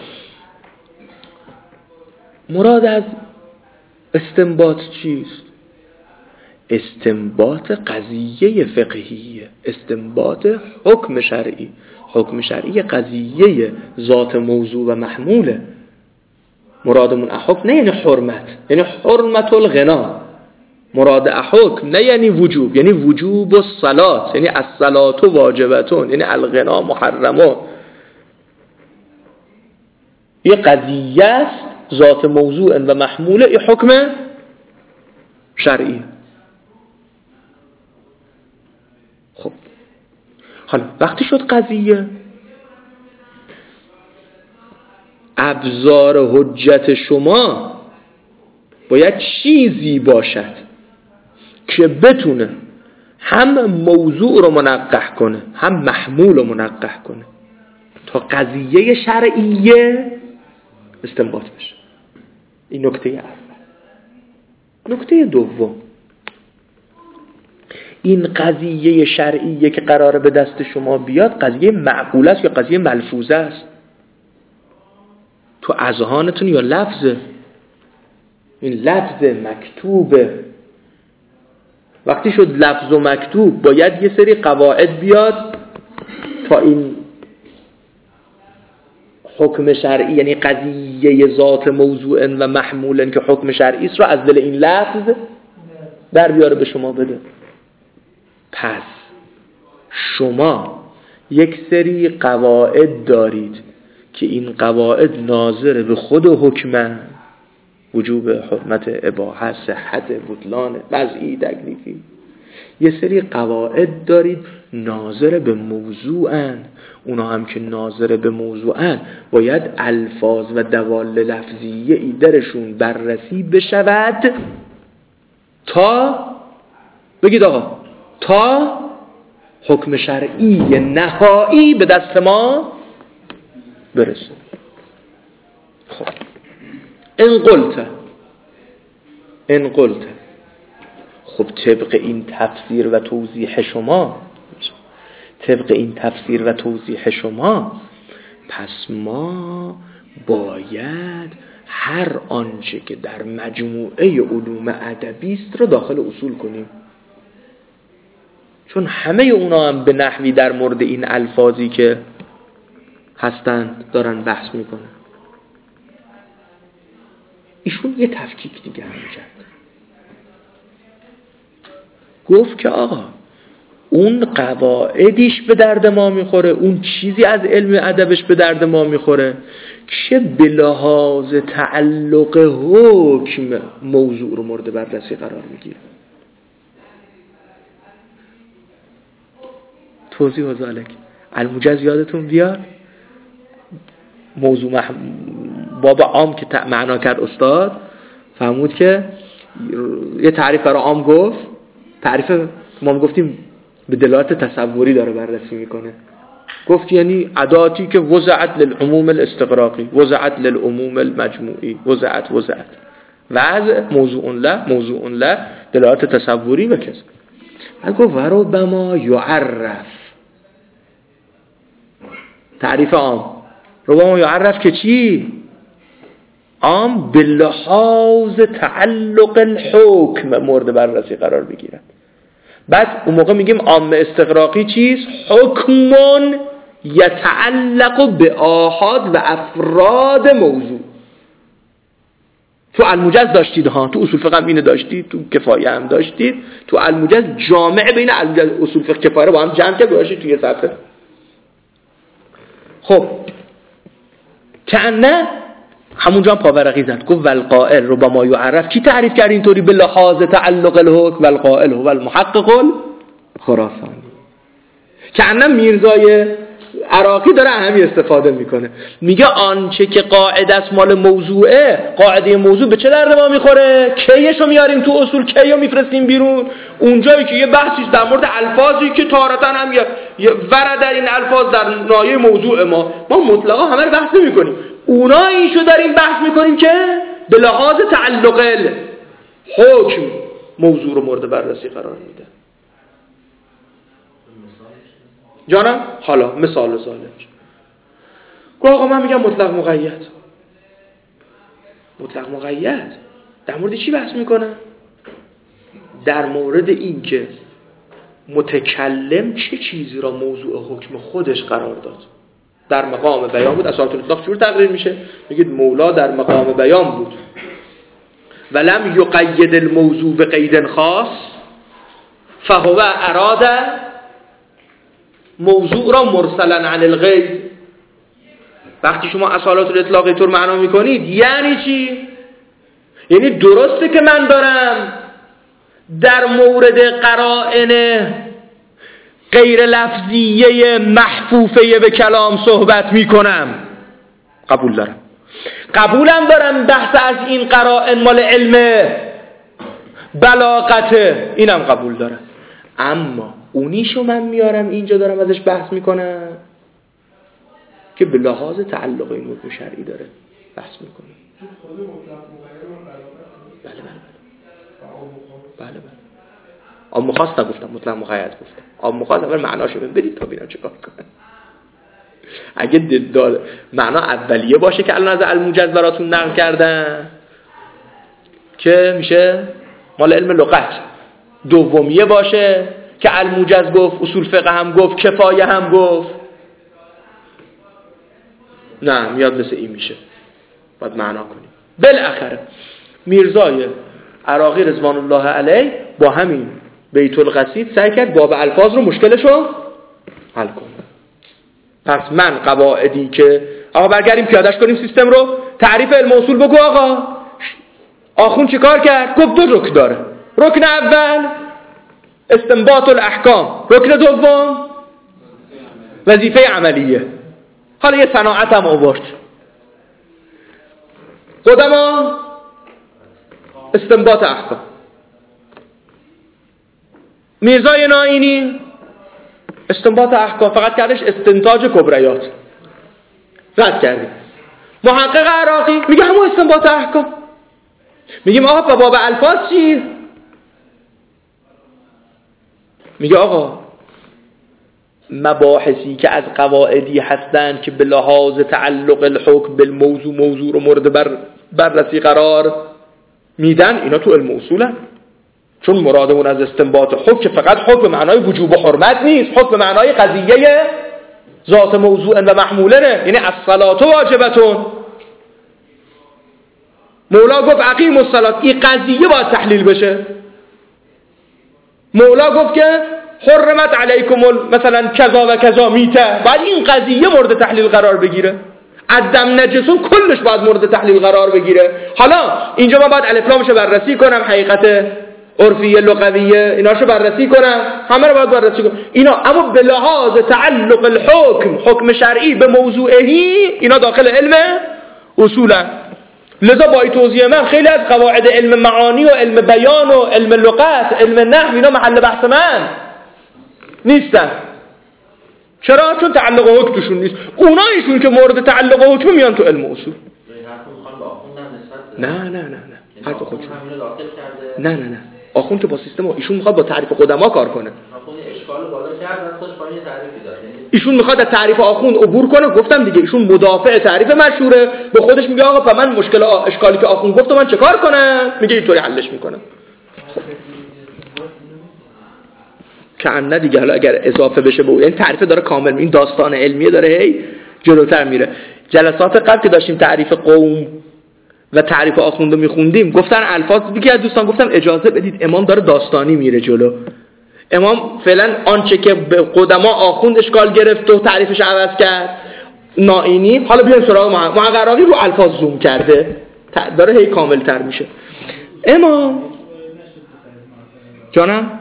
مراد از استنباط چیست؟ استنباط قضیه فقهیه، استنباط حکم شرعی. حکم شرعی قضیه ذات موضوع و محموله. مرادمون احکم نه یعنی حرمت، یعنی حرمت الغنا. مراد احکم نه یعنی وجوب، یعنی وجوب الصلاة، یعنی الصلاة واجبتون، یعنی الغنا محرمون. یه قضیه است ذات موضوع و محموله، این حکم شرعی. خب حالا وقتی شد قضیه، ابزار حجت شما باید چیزی باشد که بتونه هم موضوع رو منقح کنه هم محمول رو منقح کنه تا قضیه شرعیه استنباط بشه. این نکته اول. نکته دوم، این قضیه شرعیه که قراره به دست شما بیاد قضیه معقوله است یا قضیه ملفوظه است؟ تو اذهانتون یا لفظه؟ این لفظ مکتوبه. وقتی شد لفظ و مکتوب باید یه سری قواعد بیاد تا این حکم شرعی، یعنی قضیه ذات موضوع و محمول که حکم شرعی است رو از دل این لفظ در بیاره به شما بده. پس شما یک سری قواعد دارید که این قواعد ناظر به خود حکمه، وجوب، حرمت، اباحه، صحت، بطلان، وضعی، تکلیفی. یه سری قواعد دارید ناظر به موضوعن. اونا هم که ناظر به موضوعن باید الفاظ و دوال لفظیه ای درشون بررسی بشود تا بگید آقا تا حکم شرعی نهایی به دست ما برسه. خب ان قلت ان قلت خب طبق این تفسیر و توضیح شما طبق این تفسیر و توضیح شما پس ما باید هر آنچه که در مجموعه علوم ادبی است رو داخل اصول کنیم، چون همه اونا هم به نحوی در مورد این الفاظی که هستند دارن بحث میکنن. ایشون یه تفکیک دیگه هم کرد، گفت که آقا اون قواعدیش به درد ما میخوره، اون چیزی از علم ادبش به درد ما میخوره که به لحاظ تعلق حکم موضوع رو مورد بررسی قرار میگیره. توضیح و ذالک الموجز یادتون بیاد، موضوع مح... باب عام که معنا کرد استاد فهمود که یه تعریف برای عام گفت، تعریف ما گفتیم به دلالت تصوری داره بررسی میکنه، گفت یعنی اداتی که وضعت للعموم الاستغراقی، وضعت للعموم المجموعی، وضعت وضعت وضع موضوع له موضوع له دلالت تصوری و کذا. بعد گفت وربما یعرف، تعریف عام ربما یعرف که چی؟ عام به لحاظ تعلق الحکم مورد بررسی قرار بگیرد. بعد اون موقع میگیم عام استغراقی چیست؟ حکمون یتعلق به آحاد و افراد موضوع. تو الموجز داشتید ها، تو اصول فقه هم اینو داشتید، تو کفایه هم داشتید، تو الموجز جامع بین الموجز اصول فقه کفایه رو با هم جمع کرد گذاشتید توی صفحه. خب کأنه همونجا هم پاورقی زد، گفت والقائل ربما یعرف، کی تعریف کرد اینطوری به لحاظ تعلق الحکم؟ والقائل هو المحقق الخراسانی. کأنه میرزای عراقی داره همین استفاده میکنه، میگه آنچه که قاعده است مال موضوعه، قاعده موضوع به چه درد ما میخوره؟ کیشو میاریم تو اصول، کیو میفرستیم بیرون؟ اونجایی که یه بحثی در مورد الفاظی که تارتا هم یه ورد در این الفاظ در نایه موضوع ما، ما مطلقا همه رو بحث نمیکنیم، اونا اینشو داریم بحث میکنیم که به لحاظ تعلق حکم موضوع رو مورد بررسی قرار میده. جانم حالا مثال ذالک، گفت آقا من میگم مطلق مقید. مطلق مقید در مورد چی بحث میکنه؟ در مورد این که متکلم چه چیزی را موضوع حکم خودش قرار داد. در مقام بیان بود، اساس الاطلاق چجور تقریر میشه؟ میگید مولا در مقام بیان بود ولم یقید الموضوع به قید خاص فهو اراد موضوع را مرسلا عن الغید. وقتی شما اصالات الاطلاق اینطور معنا میکنید یعنی چی؟ یعنی درسته که من دارم در مورد قرائن غیر لفظیه محفوفه به کلام صحبت میکنم، قبول دارم، قبولم دارم بحث از این قرائن مال علم بلاغته، اینم قبول دارم، اما اونیشو من میارم اینجا دارم ازش بحث میکنم که به لحاظ تعلق این حکم شرعی داره بحث میکنه. بله بله بله بله بله آم مخواست نگفتم، مطلق مقید گفتم. آم مخواست اول معناشو بدید تا ببینم چیکار کنه. اگه دل معنا اولیه باشه که الان از الموجز براتون نقل کردن که میشه مال علم لغت، دومیه باشه که الموجز گفت، اصول فقه هم گفت، کفایه هم گفت، نه میاد مثل این میشه، باید معنا کنیم. بالاخره میرزای عراقی رضوان الله علیه با همین بیت القصید سعی کرد باب الفاظ رو مشکلشو حل کنه. پس من قواعدی که آقا برگردیم پیادهش کنیم سیستم رو، تعریف علم اصول بگو آقا. آخون چی کار کرد؟ گفت دو رکن داره. رکن اول استنباط الاحکام، رکن دوم وظیفه عملیه. حالا یه صناعت هم آورد، قدما استنباط احکام. میرزای نائینی استنباط احکام فقط کردش استنتاج کبریات، رد کردیم. محقق عراقی میگه همون استنباط احکام. میگیم آقا باب الفاظ چی؟ میگه آقا مباحثی که از قواعدی هستند که به لحاظ تعلق الحکم بالموضوع موضوع رو مورد بر بررسی قرار میدن، اینا تو علم اصولن. چون مرادمون از استنباط حکم که فقط حکم به معنای وجوب و حرمت نیست، حکم به معنای قضیه ذات موضوع و محموله، یعنی الصلاة واجبتون. مولا گفت اقیم الصلاة، این قضیه باید تحلیل بشه. مولا گفت که حرمت علیکم مثلا کذا و کذا میته، بعد این قضیه مورد تحلیل قرار بگیره. الدم نجسون کلش باید مورد تحلیل قرار بگیره. حالا اینجا من باید الف لامشو بررسی کنم، حقیقت عرفیه لغویه ایناشو بررسی کنم، همه رو باید بررسی کنم اینا، اما به لحاظ تعلق الحکم، حکم شرعی به موضوعهی، اینا داخل علم اصولا. لذا با این توضیح من خیلی از قواعد علم معانی و علم بیان و علم لغت، علم نحو، اینا محل بحث من نیستن. چرا؟ چون تعلق حکم توشون نیست. اونایشون که مورد تعلق حکم میان تو علم اصول. نه نه نه نه حرف خودشون نه نه نه آخوند که با سیستم و ایشون میخواد با تعریف قدما کار کنه. اشکال بالا کرد، خودش با این تعریفی داد. ایشون میخواد از تعریف آخوند عبور کنه. گفتم دیگه ایشون مدافع تعریف مشهوره، به خودش میگه آقا من مشکل اشکالی که آخوند گفت من چه کار کنم؟ میگه اینطوری حلش میکنم. که نه دیگه، حالا اگر اضافه بشه به این تعریف داره کامل، این داستان علمیه داره هی جلوتر میره. جلسات قبل که داشتیم تعریف قوم و تعریف آخوند رو میخوندیم، گفتن الفاظ دیگه از دوستان گفتن اجازه بدید امام داره داستانی میره جلو. امام فعلا آنچه که به قدما آخوند اشکال گرفت و تعریفش عوض کرد نائینی، حالا بیایم سراغ محقق عراقی رو الفاظ زوم کرده، داره هی کامل تر میشه. امام جانم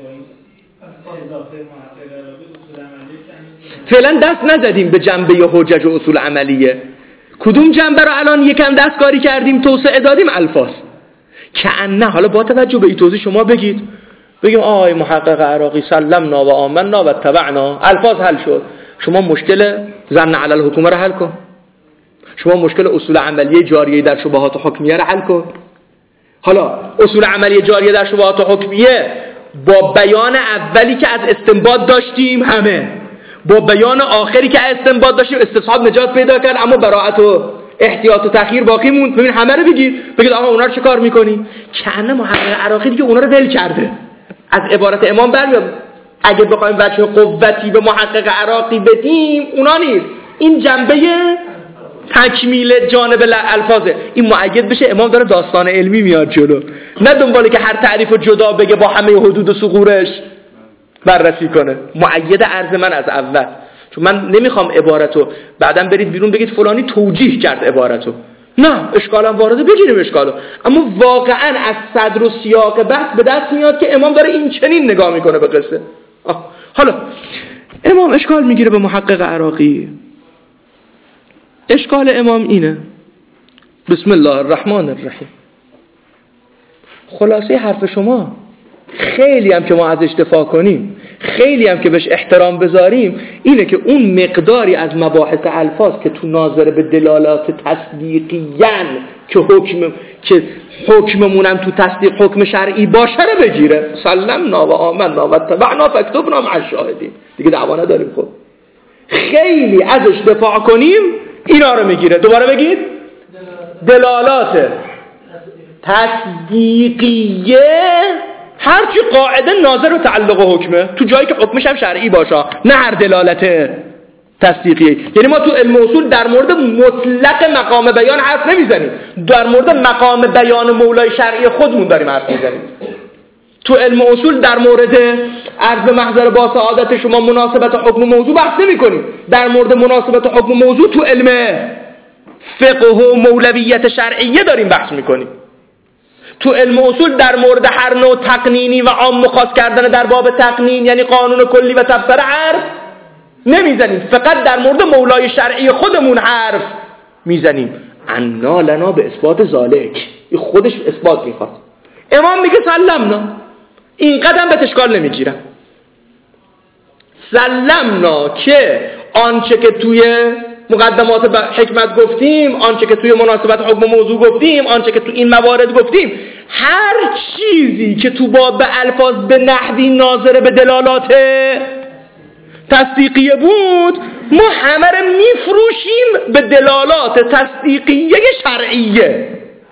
فعلا دست نزدیم به جنبه حجج و اصول عملیه. کدوم جنبه رو الان یکم دستکاری کردیم توسعه دادیم؟ الفاظ. کأنه حالا با توجه به این توضیح شما بگید، بگیم آی محقق عراقی سلمنا و آمنا و اتبعنا، الفاظ حل شد. شما مشکل ظن علی الحکومه رو حل کن، شما مشکل اصول عملیه جاریه در شبهات حکمیه رو حل کن. حالا اصول عملیه جاریه در شبهات حکمیه با بیان اولی که از استنباط داشتیم همه، با بیان آخری که از استنباط داشتیم استصحاب نجات پیدا کرد، اما براءت و احتیاط و تأخیر باقی موند. ببین همه رو بگید، بگید آقا اونا رو چه کار میکنی؟ کأنه محقق عراقی دیگه اونا رو ول کرده. از عبارت امام برمیاد اگه بخوایم وجه قوتی به محقق عراقی بدیم اونا نیست، این جنبه تکمیل جانب الفاظه. این مؤید بشه امام داره داستان علمی میاد جلو، نه دنباله که هر تعریف رو جدا بگه با همه حدود و ثغورش بررسی کنه. مؤید عرض من از اول، چون من نمیخوام عبارتو بعداً برید بیرون بگید فلانی توجیه کرد عبارتو. نه، اشکالم وارده بگیریم اشکالو، اما واقعاً از صدر و سیاق بحث به دست میاد که امام داره این چنین نگاه میکنه به قصه. حالا امام اشکال میگیره به محقق عراقی. اشکال امام اینه، بسم الله الرحمن الرحیم. خلاصه حرف شما خیلی هم که ما ازش دفاع کنیم، خیلی هم که بهش احترام بذاریم، اینه که اون مقداری از مباحث الفاظ که تو ناظر به دلالات تصدیقیان که حکم که حکممونم تو تصدیق حکم شرعی باشه رو بگیره. سلمنا و آمنا و اتبعنا فاکتبنا مع الشاهدین. دیگه دعوا نداریم. خب خیلی ازش دفاع کنیم اینا رو میگیره. دوباره بگید دلالات تصدیقیه، هرچی قاعده ناظر و تعلق و حکمه، تو جایی که حکمش هم شرعی باشه، نه هر دلالت تصدیقیه. یعنی ما تو علم اصول در مورد مطلق مقام بیان حرف نمیزنیم، در مورد مقام بیان مولای شرعی خودمون داریم حرف میزنیم. تو علم اصول در مورد عرض محضر با سعادت شما مناسبت حکم موضوع بحث نمی کنیم، در مورد مناسبت حکم موضوع تو علم فقه و مولویت شرعیه داریم بحث میکنیم. تو علم اصول در مورد هر نوع تقنینی و عام مخاص کردن در باب تقنین، یعنی قانون کلی و تبصره، حرف نمیزنیم، فقط در مورد مولای شرعی خودمون حرف میزنیم. انا لنا به اثبات ذالک، این خودش اثبات میخواد. امام میگه سلمنا، این قدم به اشکال نمیگیرم. سلمنا که آنچه که توی مقدمات حکمت گفتیم، آنچه که توی مناسبت حکم موضوع گفتیم، آنچه که تو این موارد گفتیم، هر چیزی که تو باب الفاظ به نحوی ناظر به دلالات تصدیقیه بود، ما همه رو میفروشیم به دلالات تصدیقیه شرعیه.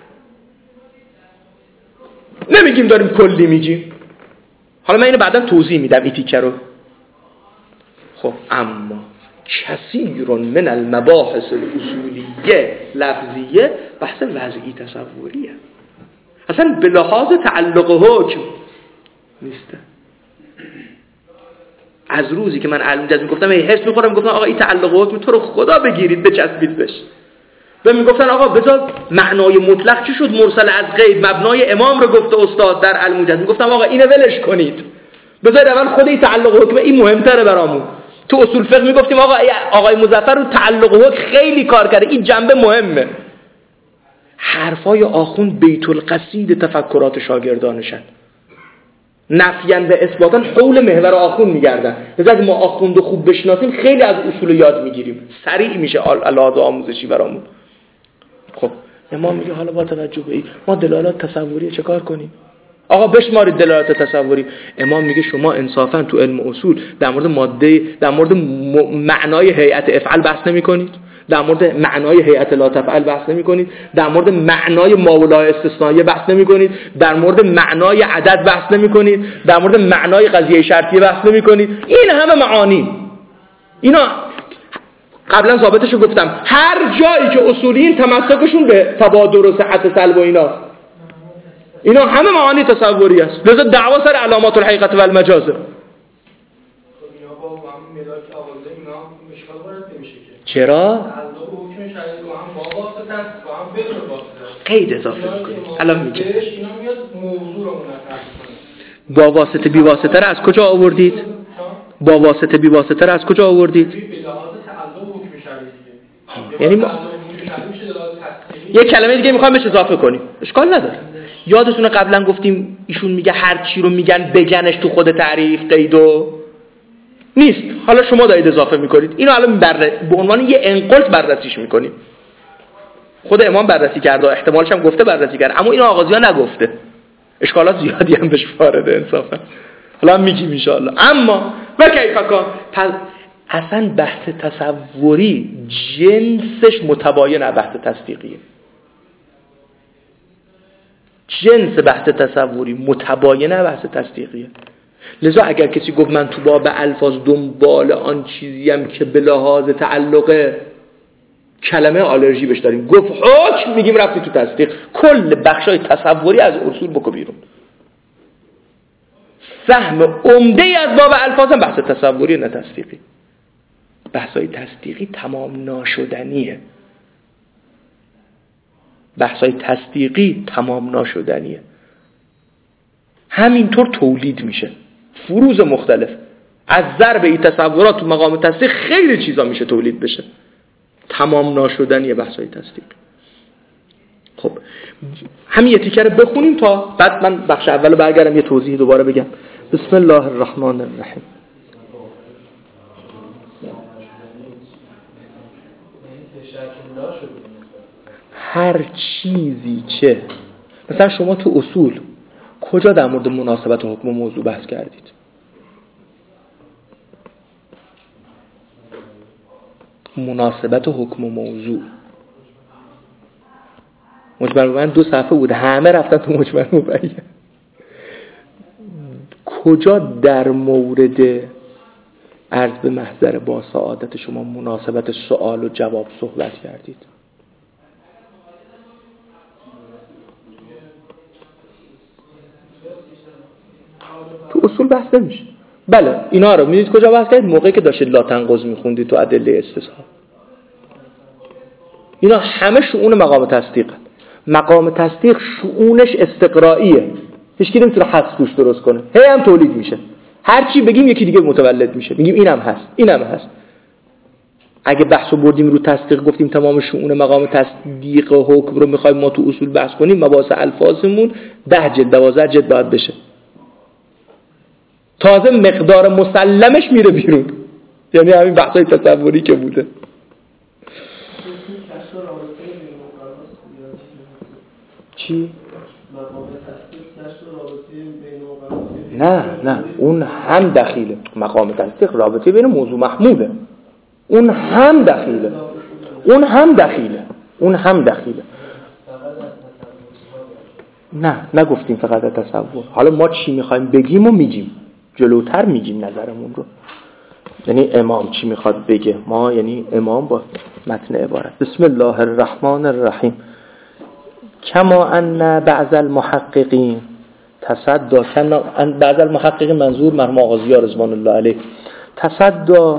نمیگیم داریم کلی میگیم. حالا من اینو بعدا توضیح میدم این تیکه رو. خب اما کثیر من المباحث الاصولیه لفظیه بحث وضعی تصوریه، اصلا به لحاظ تعلق حکم نیسته. از روزی که من علم جزم گفتم ای حس میخورم، گفتم آقا این تعلق حکم تو رو خدا بگیرید بچسبید بش. و میگفتن آقا بذار معنای مطلق چی شد؟ مرسل از غیب مبنای امام رو گفته استاد در علم جزم. گفتم آقا اینو ولش کنید، بذار اول خود این تعلق حکم این مهمتره برامون. تو اصول فقه میگفتیم آقا آقای مظفر رو تعلق حکم خیلی کار کرده، این جنبه مهمه. حرفای آخوند بیت القصید تفکرات شاگردانشن، نفیان و اثباتاً حول محور آخوند میگردن. لذا اگه ما آخوند خوب بشناسیم خیلی از اصول یاد میگیریم، سریع میشه الهاد آموزشی برامون. خب امام میگه حالا با توجه به این ما دلالات تصوری چه کار کنیم؟ آقا بشمارید دلالات تصوری. امام میگه شما انصافاً تو علم اصول در مورد ماده، در مورد معنای هیئت افعل بحث نمی‌کنید، در مورد معنای هیئت لا تفعل بحث نمی‌کنید، در مورد معنای ما و لا استثنائیه بحث نمی‌کنید، در مورد معنای عدد بحث نمی‌کنید، در مورد معنای قضیه شرطیه بحث نمی‌کنید. این همه معانی اینا قبلا ثابتشو گفتم، هر جایی که اصولیین تمسکشون به تبادر و صحت سلب و ایناست، اینا همه معانی تصوری است. لذا دعوا سر علامات الحقیقت و المجازه. چرا؟ قید اضافه میکنیم. الان میگه با واسطه بی واسطه را از کجا آوردید؟ با واسطه بی واسطه را از کجا آوردید؟ یعنی ما یک کلمه دیگه میخوایم بهش اضافه کنیم، اشکال نداره. یادتونه قبلا گفتیم ایشون میگه هر چی رو میگن بگنش تو خود تعریف، قیدو نیست. حالا شما دارید اضافه میکنید. اینو الان بر... به عنوان یه انقلت بررسیش میکنیم. خود امام بررسی کرده، احتمالش هم گفته بررسی کرده، اما اینو آغازی‌ها نگفته. اشکالات زیادی هم بهش وارده انصافا. حالا میگیم ان شاء الله. اما و کیف کان پس اصلا بحث تصوری جنسش متباین از بحث تصدیقیه. جنس بحث تصوری متباین از بحث تصدیقیه. لذا اگر کسی گفت من تو باب الفاظ دنبال آن چیزیم که به لحاظ تعلق کلمه آلرژی بهش داریم، گفت حکم، میگیم رفتی تو تصدیق. کل بخشای تصوری از اصول بکو بیرون. فهم عمده از باب الفاظ هم بحث تصوری نه تصدیقی. بحثای تصدیقی تمام ناشدنیه. بحثای تصدیقی تمام ناشدنیه. همینطور تولید میشه فروز مختلف از ضرب این تصورات تو مقام تصدیق خیلی چیزا میشه تولید بشه. تمام ناشدنیه بحثای تصدیق. خب همین یه تیکه رو بخونیم تا بعد من بخش اول برگردم یه توضیح دوباره بگم. بسم الله الرحمن الرحیم. هر چیزی که مثلا شما تو اصول کجا در مورد مناسبت حکم و موضوع بحث کردید؟ مناسبت حکم و موضوع مجمل مبین دو صفحه بود، همه رفتن تو مجمل مبین. کجا در مورد عرض به محضر با سعادت شما مناسبت سوال و جواب صحبت کردید؟ تو اصول بحث نمیشه. بله اینا رو میدید کجا بحث کردید؟ موقعی که داشتید لا تنقض میخوندید تو ادله استصحاب. اینا همه شؤون مقام تصدیق هست. مقام تصدیق شؤونش استقرائیه، هیچ کی نمیتونه حس توش درست کنه، هی هم تولید میشه. هر چی بگیم یکی دیگه متولد میشه، میگیم اینم هست اینم هست. اگه بحثو بردیم رو تصدیق گفتیم تمام شؤون مقام تصدیق و حکم رو میخوایم ما تو اصول بحث کنیم، مباحث الفاظمون ده جلد دوازده جلد باید بشه. تازه مقدار مسلمش میره بیرون، یعنی همین بحثای تصوری که بوده. چی؟ نه نه اون هم دخیله. مقام تصدیق رابطه بین موضوع محموله، اون هم دخیله، اون هم دخیله، اون هم دخیله. نه نگفتیم فقط تصور. حالا ما چی میخوایم بگیم و میگیم، جلوتر میگیم نظرمون رو. یعنی امام چی میخواد بگه. ما یعنی امام با متن عبارت. بسم الله الرحمن الرحیم. کما ان بعض المحققین تصدی، بعض المحققین منظور مرحوم آغازیار رضوان الله علیه، تصدی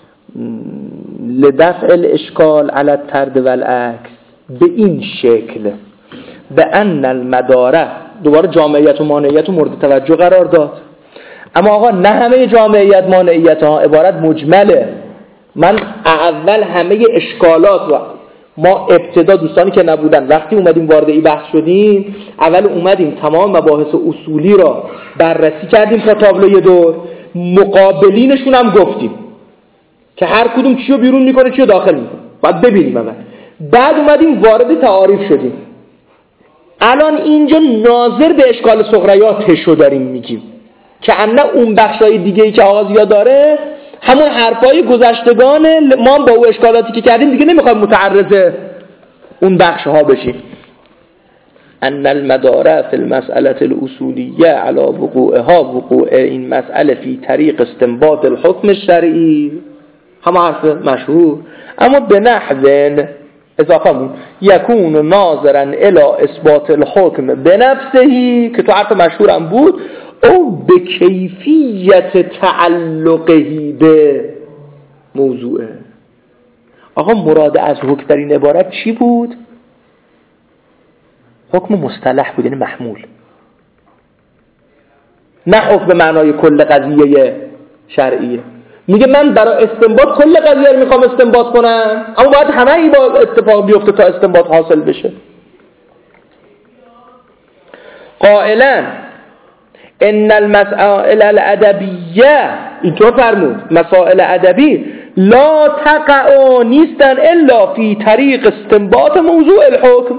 لدفع الاشکال علی الطرد والعکس، به این شکل به ان المداره، دوباره جامعیت و مانعیت رو مورد توجه قرار داد. اما آقا نه همه جامعیت مانعیت ها عبارت مجمله. من اول همه اشکالات و ما ابتدا دوستانی که نبودن وقتی اومدیم وارد این بحث شدیم، اول اومدیم تمام مباحث اصولی را بررسی کردیم تا تابلوی دور، مقابلینشون هم گفتیم که هر کدوم چیو بیرون میکنه چیو داخل میکنه، باید ببینیم اول. بعد اومدیم وارد تعاریف شدیم. الان اینجا ناظر به اشکال صغریاتشو داریم میگیم که انا اون بخشای دیگه‌ای که آغازیا داره همون حرفای گذشتگان ما با او اشکالاتی که کردیم دیگه نمیخوایم متعرض اون بخش ها بشیم. ان المداره فی المسئله الاصولیه علی وقوعها وقوع این مسئله فی طریق استنباط الحکم الشرعی، هم حرف مشهور، اما به نحو اضافه مون یکون ناظرا الی اثبات الحکم بنفسه، که تو حرف مشهورم بود، او به کیفیت تعلقهی به موضوعه. آقا مراد از حکم در این عبارت چی بود؟ حکم مصطلح بود، یعنی محمول، نه حکم به معنای کل قضیه شرعیه. میگه من برای استنباط کل قضیه رو میخوام استنباط کنم، اما باید همه ای با اتفاق بیفته تا استنباط حاصل بشه. قائلا ان المسائل الادبیه، اینطور فرمود، مسائل ادبی لا تقع نیستن الا فی طریق استنباط موضوع الحکم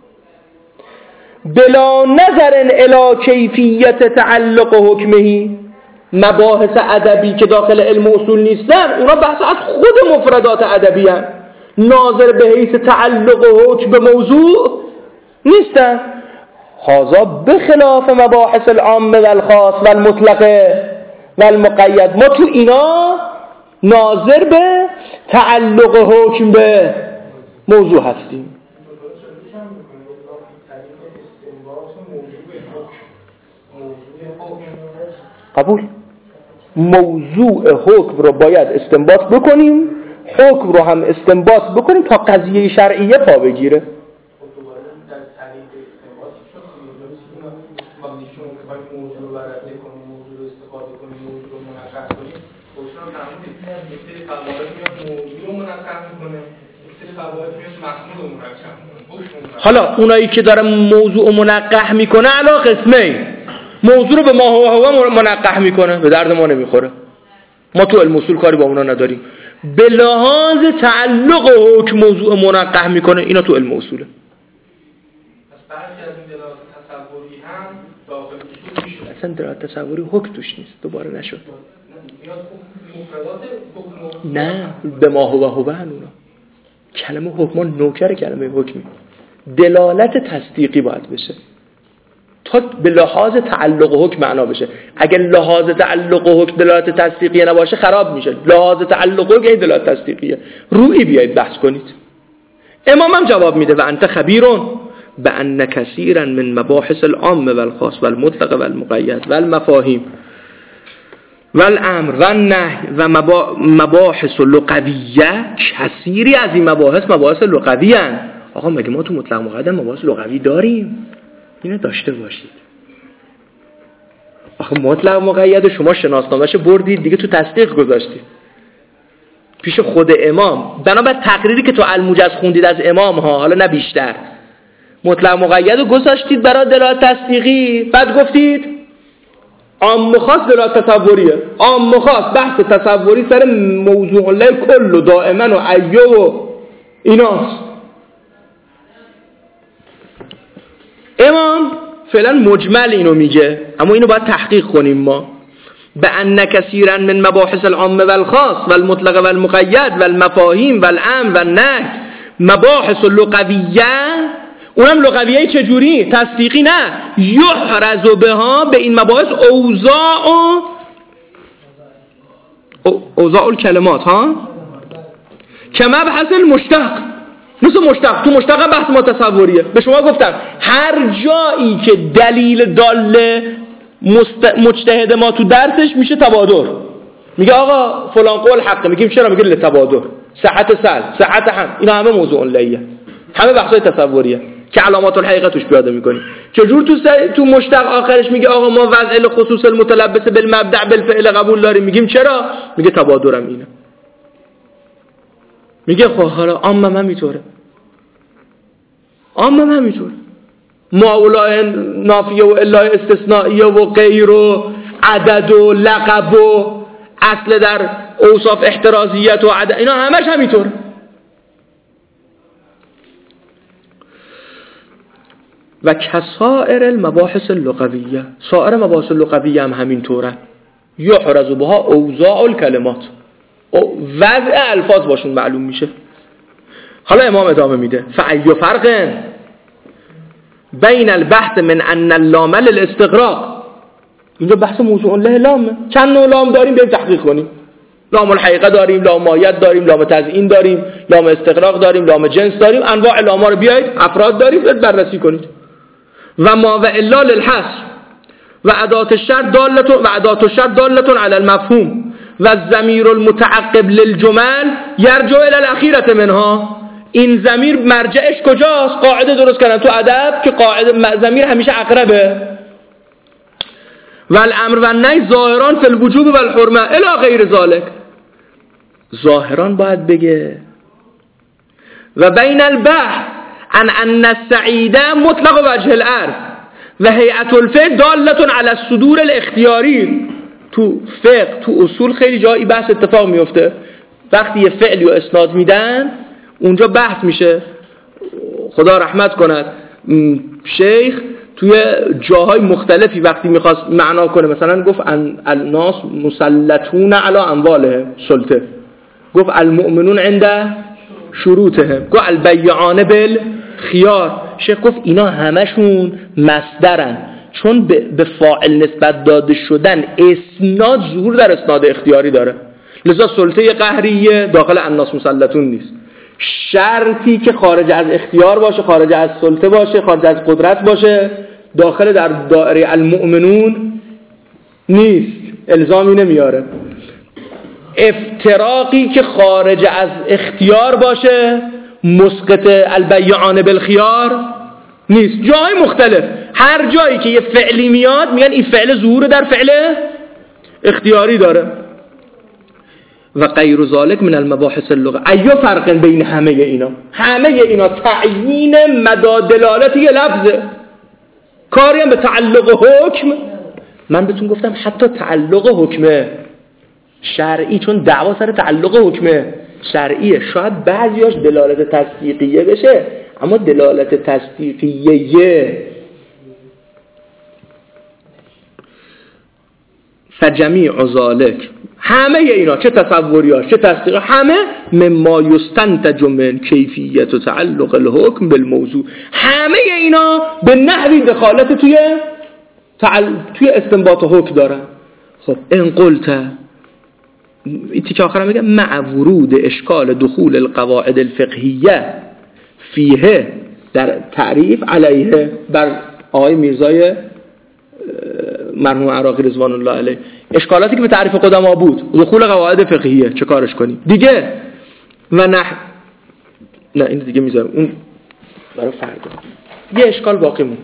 بلا نظر الی کیفیت تعلق حکمه. مباحث ادبی که داخل علم اصول نیستن اونا بحث از خود مفردات ادبی هستن، ناظر به حیث تعلق حکم به موضوع نیستن. هذا بخلاف مباحث العام والخاص والمطلق والمقید. ما تو اینا ناظر به تعلق حکم به موضوع هستیم. قبول؟ موضوع حکم رو باید استنباط بکنیم، حکم رو هم استنباط بکنیم تا قضیه شرعیه پا بگیره. حالا اونایی که داره موضوع منقح میکنه علا قسمه، موضوع رو به ما هوا هوا منقح میکنه، به درد ما نمیخوره. ما تو علم اصول کاری با اونا نداریم. به لحاظ تعلق حکم موضوع منقح میکنه، اینا تو علم اصوله. پس بعضی از این دلالات تصوری هم داخل اصول میشه. اصلا دلالات تصوری حکم توش نیست، دوباره نشد. نه به ما هوا هوا اونا. کلمه حکم نوکر کلمه حکمی. دلالت تصدیقی باید بشه تا به لحاظ تعلق حکم معنا بشه. اگر لحاظ تعلق حکم دلالت تصدیقی نباشه خراب میشه. لحاظ تعلق حکم دلالت تصدیقیه. روی بیایید بحث کنید. امام هم جواب میده و انت خبیرون بأن كثيرا من مباحث العام والخاص والمطلق والمقید والمفاهیم والامر والنهی و مباحث لغویه، کثیری از این مباحث مباحث لغوی هستند. آقا مگه ما تو مطلق مقید مباحث لغوی داریم؟ اینو داشته باشید. آخه مطلق مقید شما شناسنامه‌اش بردید دیگه تو تصدیق گذاشتید پیش خود امام، بنابر تقریری که تو الموجز خوندید از امام ها، حالا نه بیشتر، مطلق مقید رو گذاشتید برای دلالت تصدیقی، بعد گفتید عام خاص دلالت تصوریه. عام خاص بحث تصوری سر موضوع الله کل و دائما و ایو و ایناست. امام فعلا مجمل اینو میگه، اما اینو باید تحقیق کنیم ما. بأن كثيرا من مباحث العام والخاص والمطلق والمقید والمفاهیم والامر والنهی مباحث لغویه، اونم لغویه چجوری؟ تصدیقی نه. یحرز بها، به این مباحث اوضاع و اوضاع الکلمات ها که مبحث المشتق، مثل مشتق، تو مشتق هم بحث ما تصوریه. به شما گفتم هر جایی که دلیل داله مست... مجتهد ما تو درسش میشه تبادر. میگه آقا فلان قول حقه، میگیم چرا؟ میگه لتبادر، صحت سل، صحت هم، اینا همه موضوع لیه، همه بحثای تصوریه که علامات الحقیقه توش پیاده میکنی. چجور تو س... تو مشتق آخرش میگه آقا ما وضع خصوص المتلبس بالمبدع بالفعل قبول داریم، میگیم چرا؟ میگه تبادرم اینه. میگه خب حالا عامم هم میطوره، عامم هم میطوره، ما اولای نافیه و الای استثنائیه و غیر و عدد و لقب و اصل در اوصاف احترازیت و عدد، اینا همش همینطوره. و کسائر المباحث اللغویه، سایر مباحث لغویه هم همینطوره. یحرز بها اوضاع الکلمات، وضع الفاظ باشون معلوم میشه. حالا امام ادامه میده فأی فرق بین البحث من ان اللام للاستغراق. اینجا بحث موضوع له لامه، چند نوع لام داریم بریم تحقیق کنیم. لام الحقیقه داریم، لام مایت داریم، لام تزیین داریم، لام استغراق داریم، لام جنس داریم، انواع لام ها رو بیایید افراد داریم بررسی کنید. و ما و الا للحصر و ادات الشرط داله و ادات الشرط داله علی المفهوم و الضمیر المتعقب للجمل یرجع الی الاخیره منها. این ضمیر مرجعش کجاست؟ قاعده درست کردن تو ادب که قاعده ضمیر همیشه اقربه. و الامر و النهی ظاهران فی الوجوب و الحرمه الی غیر ذلک. ظاهران باید بگه. و بین البحث ان ان السعید مطلق وجه الارض و هیئت الفعل داله علی الصدور الاختیاری. تو فقه تو اصول خیلی جایی بحث اتفاق میفته، وقتی یه فعلی رو اسناد میدن اونجا بحث میشه. خدا رحمت کند شیخ توی جاهای مختلفی وقتی میخواست معنا کنه، مثلا گفت الناس مسلطون علی اموالهم سلطه، گفت المؤمنون عند شروطهم، گفت البیعان بالخیار. شیخ گفت اینا همشون مصدرن، چون به فاعل نسبت داده شدن اسناد ظهور در اسناد اختیاری داره، لذا سلطه قهریه داخل الناس مسلطون نیست. شرطی که خارج از اختیار باشه، خارج از سلطه باشه، خارج از قدرت باشه، داخل در دایره المؤمنون نیست، الزامی نمیاره. افتراقی که خارج از اختیار باشه مسقط البیعان بالخیار نیست. جای مختلف، هر جایی که یه فعلی میاد میگن این فعل ظهور در فعل اختیاری داره. و غیر ذالک من المباحث اللغه. ایو فرق بین همه اینا، همه اینا تعیین مدى دلالت یه لفظه، کاری هم به تعلق حکم. من بهتون گفتم حتی تعلق حکمه شرعی، چون دعوا سر تعلق حکمه شرعیه، شاید بعضیاش دلالت تصدیقیه بشه، اما دلالت تصدیقیه فجمیع ذالک، همه اینا چه تصوریاش چه تصدیق، همه مما یستنتج من کیفیت و تعلق الحکم بالموضوع، همه اینا به نحوی دخالت توی تعل... توی استنباط حکم دارن. خب ان قلت این تیکه آخرم میگه مع ورود اشکال دخول القواعد الفقهیه فیه، در تعریف علیه بر آقای میرزای مرحوم عراقی رضوان الله علیه، اشکالاتی که به تعریف قدما بود، دخول قواعد فقهیه چه کارش کنیم دیگه. و نه نه این دیگه میذارم اون برای فردا. یه اشکال باقی موند،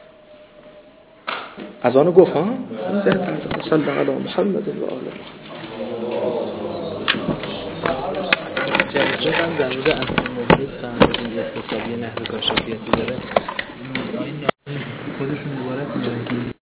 از آنو گفت ها صلی علی محمد و آله جلسه هم در مورد اصل موضوع فهمیدن اقتصادی نحو کاشفیتی داره، خودشون دوباره